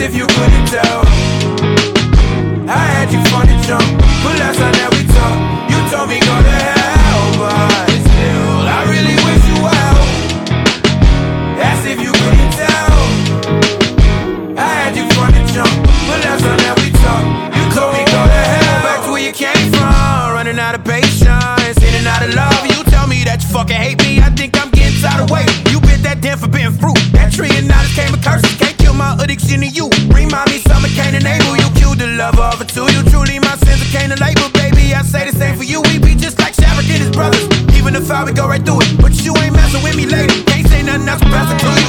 if you couldn't tell. I had you from the jump, but last time that we talked, you told me go to hell, but still, I really wish you well. As if you couldn't tell. I had you from the jump, but last time that we talked, you told me go to hell. Back to where you came from, running out of patience, in and out of love. You tell me that you fucking hate me, I think I'm getting tired of waiting. You bit that damn forbidden fruit, that tree and now this came a curse. Can't kill my addiction to you. Remind me something can't enable. You killed the love of it too. You truly my sins I can't label, baby. I say the same for you. We be just like Shadrach and his brothers. Even if I would go right through it, but you ain't messing with me later. Can't say nothing else, pass it to you.